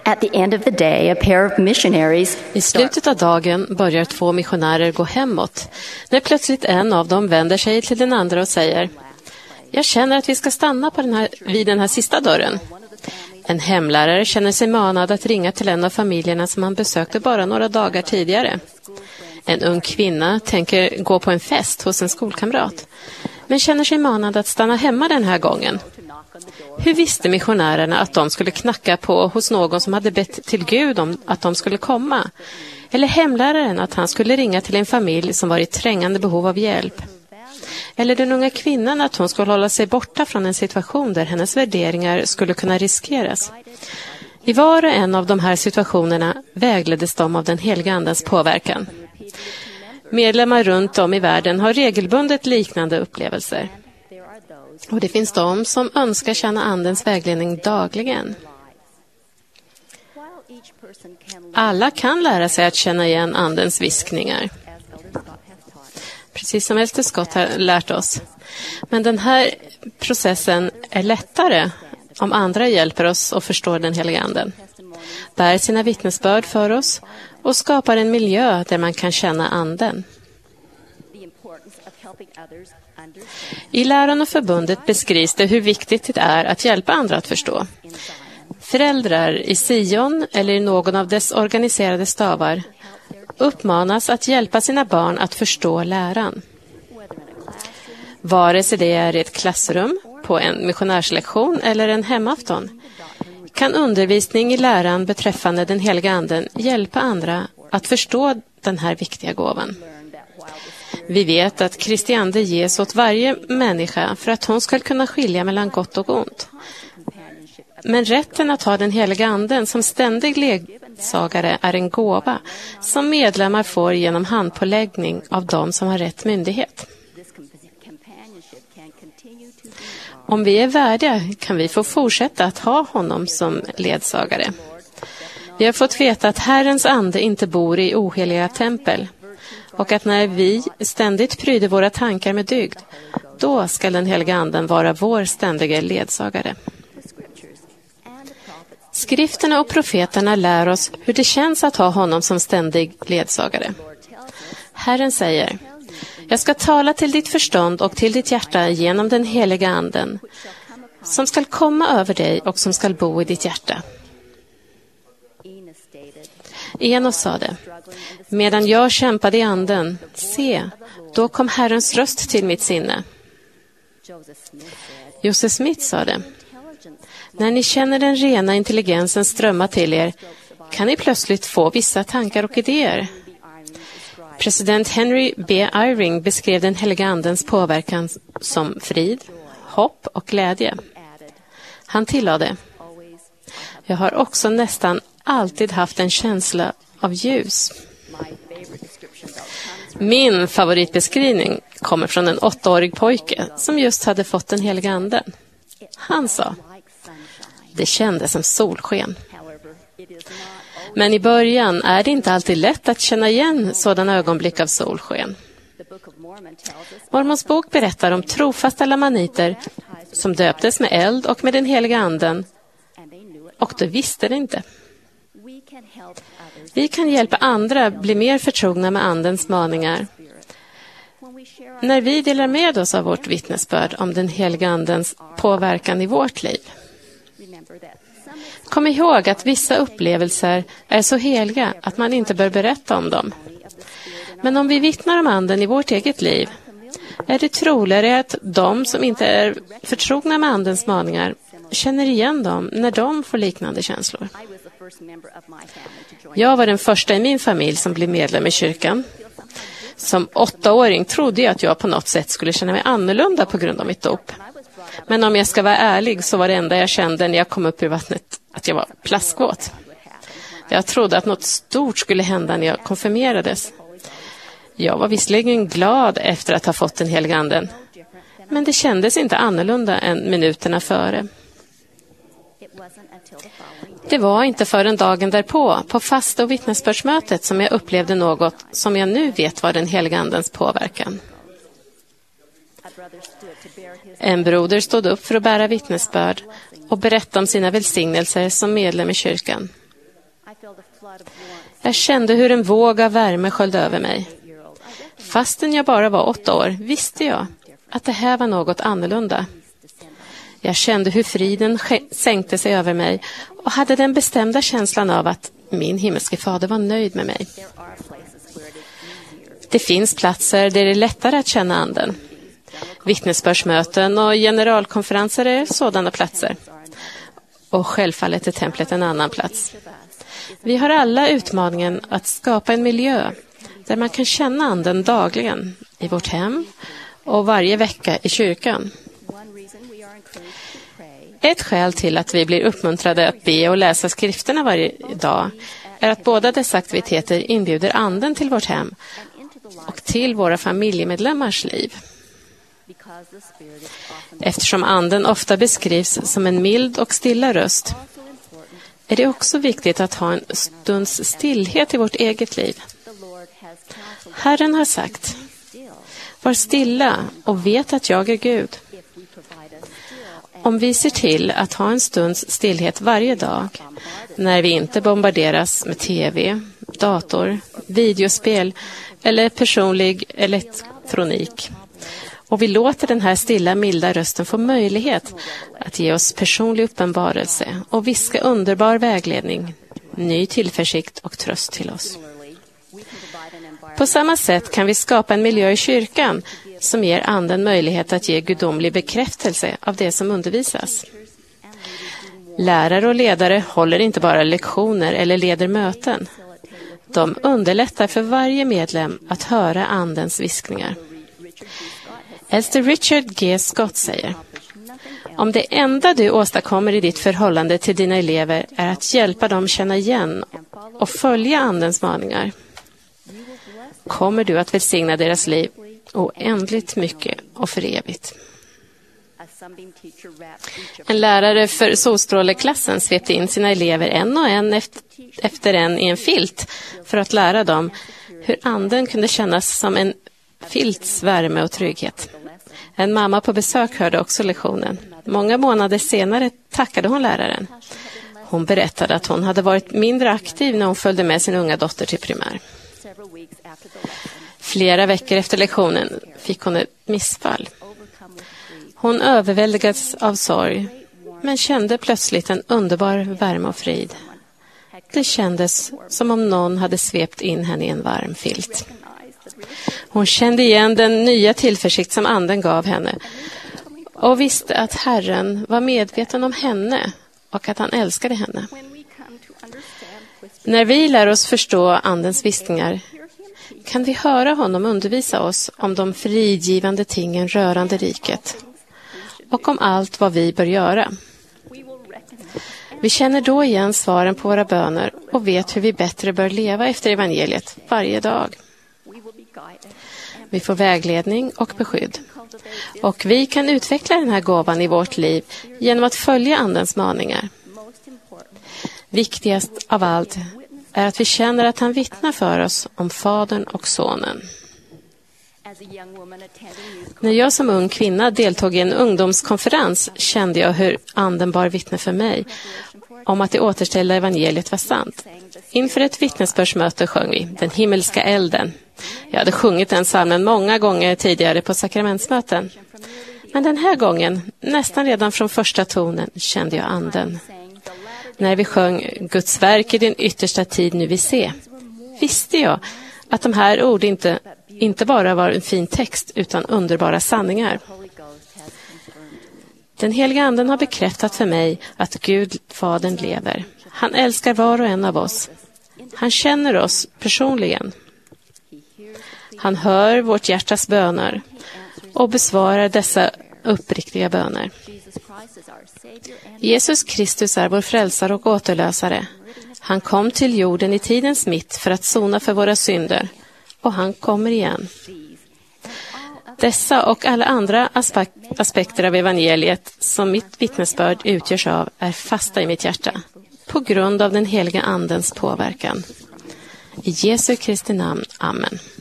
At the end of the day, a pair of missionaries I slutet av dagen börjar 2 missionärer gå hemåt, när plötsligt en av dem vänder sig till den andra och säger: jag känner att vi ska stanna vid den här sista dörren. En hemlärare känner sig manad att ringa till en av familjerna som han besökte bara några dagar tidigare. En ung kvinna tänker gå på en fest hos en skolkamrat, men känner sig manad att stanna hemma den här gången. Hur visste missionärerna att de skulle knacka på hos någon som hade bett till Gud om att de skulle komma? Eller hemläraren att han skulle ringa till en familj som var i trängande behov av hjälp? Eller den unga kvinnan att hon skulle hålla sig borta från en situation där hennes värderingar skulle kunna riskeras? I var och en av de här situationerna vägleddes de av den heliga andens påverkan. Medlemmar runt om i världen har regelbundet liknande upplevelser. Och det finns de som önskar känna andens vägledning dagligen. Alla kan lära sig att känna igen andens viskningar. Precis som Elder Scott har lärt oss. Men den här processen är lättare om andra hjälper oss och förstår den heliga anden. Bär sina vittnesbörd för oss och skapar en miljö där man kan känna anden. I Läran och förbundet beskrivs det hur viktigt det är att hjälpa andra att förstå. Föräldrar i Sion eller i någon av dess organiserade stavar uppmanas att hjälpa sina barn att förstå läran. Vare sig det är i ett klassrum, på en missionärslektion eller en hemafton, kan undervisning i läran beträffande den heliga anden hjälpa andra att förstå den här viktiga gåvan. Vi vet att Kristi ande ges åt varje människa för att hon ska kunna skilja mellan gott och ont. Men rätten att ha den heliga anden som ständig ledsagare är en gåva som medlemmar får genom handpåläggning av dem som har rätt myndighet. Om vi är värdiga kan vi få fortsätta att ha honom som ledsagare. Vi har fått veta att Herrens ande inte bor i oheliga tempel och att när vi ständigt pryder våra tankar med dygd, då ska den heliga anden vara vår ständiga ledsagare. Skrifterna och profeterna lär oss hur det känns att ha honom som ständig ledsagare. Herren säger: jag ska tala till ditt förstånd och till ditt hjärta genom den heliga anden, som ska komma över dig och som ska bo i ditt hjärta. Enos sa det: medan jag kämpade i anden, se, då kom Herrens röst till mitt sinne. Joseph Smith sa det: när ni känner den rena intelligensen strömma till er, kan ni plötsligt få vissa tankar och idéer. President Henry B. Eyring beskrev den heliga andens påverkan som frid, hopp och glädje. Han tillade: jag har också nästan alltid haft en känsla av ljus. Min favoritbeskrivning kommer från en 8-årig pojke som just hade fått den heliga anden. Han sa: det kändes som solsken. Men i början är det inte alltid lätt att känna igen sådana ögonblick av solsken. Mormons bok berättar om trofasta lamaniter som döptes med eld och med den heliga anden, och de visste det inte. Vi kan hjälpa andra bli mer förtrogna med andens maningar. När vi delar med oss av vårt vittnesbörd om den heliga andens påverkan i vårt liv. Kom ihåg att vissa upplevelser är så heliga att man inte bör berätta om dem. Men om vi vittnar om anden i vårt eget liv, är det troligare att de som inte är förtrogna med andens maningar känner igen dem när de får liknande känslor. Jag var den första i min familj som blev medlem i kyrkan. Som 8-åring trodde jag att jag på något sätt skulle känna mig annorlunda på grund av mitt dop. Men om jag ska vara ärlig så var det enda jag kände när jag kom upp ur vattnet att jag var plaskvåt. Jag trodde att något stort skulle hända när jag konfirmerades. Jag var visserligen glad efter att ha fått den heliga anden, men det kändes inte annorlunda än minuterna före. Det var inte förrän dagen därpå, på fasta- och vittnesbördsmötet, som jag upplevde något som jag nu vet var den heliga andens påverkan. En broder stod upp för att bära vittnesbörd och berätta om sina välsignelser som medlem i kyrkan. Jag kände hur en våg av värme sköljde över mig. Fastän jag bara var 8 år visste jag att det här var något annorlunda. Jag kände hur friden sänkte sig över mig och hade den bestämda känslan av att min himmelske fader var nöjd med mig. Det finns platser där det är lättare att känna anden. Vittnesbördsmöten och generalkonferenser är sådana platser. Och självfallet är templet en annan plats. Vi har alla utmaningen att skapa en miljö där man kan känna anden dagligen i vårt hem och varje vecka i kyrkan. Ett skäl till att vi blir uppmuntrade att be och läsa skrifterna varje dag är att båda dessa aktiviteter inbjuder anden till vårt hem och till våra familjemedlemmars liv. Eftersom anden ofta beskrivs som en mild och stilla röst är det också viktigt att ha en stunds stillhet i vårt eget liv. Herren har sagt: var stilla och vet att jag är Gud. Om vi ser till att ha en stunds stillhet varje dag, när vi inte bombarderas med tv, dator, videospel eller personlig elektronik, och vi låter den här stilla, milda rösten få möjlighet att ge oss personlig uppenbarelse och viska underbar vägledning, ny tillförsikt och tröst till oss. På samma sätt kan vi skapa en miljö i kyrkan som ger anden möjlighet att ge gudomlig bekräftelse av det som undervisas. Lärare och ledare håller inte bara lektioner eller leder möten. De underlättar för varje medlem att höra andens viskningar. Äldste Richard G. Scott säger: om det enda du åstadkommer i ditt förhållande till dina elever är att hjälpa dem känna igen och följa andens maningar, kommer du att välsigna deras liv oändligt mycket och för evigt. En lärare för solstråleklassen svepte in sina elever en och en efter en i en filt för att lära dem hur anden kunde kännas som en filts värme och trygghet. En mamma på besök hörde också lektionen. Många månader senare tackade hon läraren. Hon berättade att hon hade varit mindre aktiv när hon följde med sin unga dotter till primär. Flera veckor efter lektionen fick hon ett missfall. Hon överväldigades av sorg, men kände plötsligt en underbar värme och frid. Det kändes som om någon hade svept in henne i en varm filt. Hon kände igen den nya tillförsikt som anden gav henne och visste att Herren var medveten om henne och att han älskade henne. När vi lär oss förstå andens viskningar kan vi höra honom undervisa oss om de frigivande tingen rörande riket och om allt vad vi bör göra. Vi känner då igen svaren på våra böner och vet hur vi bättre bör leva efter evangeliet varje dag. Vi får vägledning och beskydd. Och vi kan utveckla den här gåvan i vårt liv genom att följa andens maningar. Viktigast av allt är att vi känner att han vittnar för oss om Fadern och Sonen. När jag som ung kvinna deltog i en ungdomskonferens kände jag hur anden bar vittne för mig om att det återställda evangeliet var sant. Inför ett vittnesbördsmöte sjöng vi Den himmelska elden. Jag hade sjungit den psalmen många gånger tidigare på sakramentsmöten. Men den här gången, nästan redan från första tonen, kände jag anden. När vi sjöng Guds verk i din yttersta tid nu vi se, visste jag att de här ord inte bara var en fin text utan underbara sanningar. Den heliga anden har bekräftat för mig att Gud, Fadern, lever. Han älskar var och en av oss. Han känner oss personligen. Han hör vårt hjärtas böner och besvarar dessa uppriktiga böner. Jesus Kristus är vår frälsare och återlösare. Han kom till jorden i tidens mitt för att sona för våra synder, och han kommer igen. Dessa och alla andra aspekter av evangeliet som mitt vittnesbörd utgörs av är fasta i mitt hjärta, på grund av den heliga andens påverkan. I Jesu Kristi namn, amen.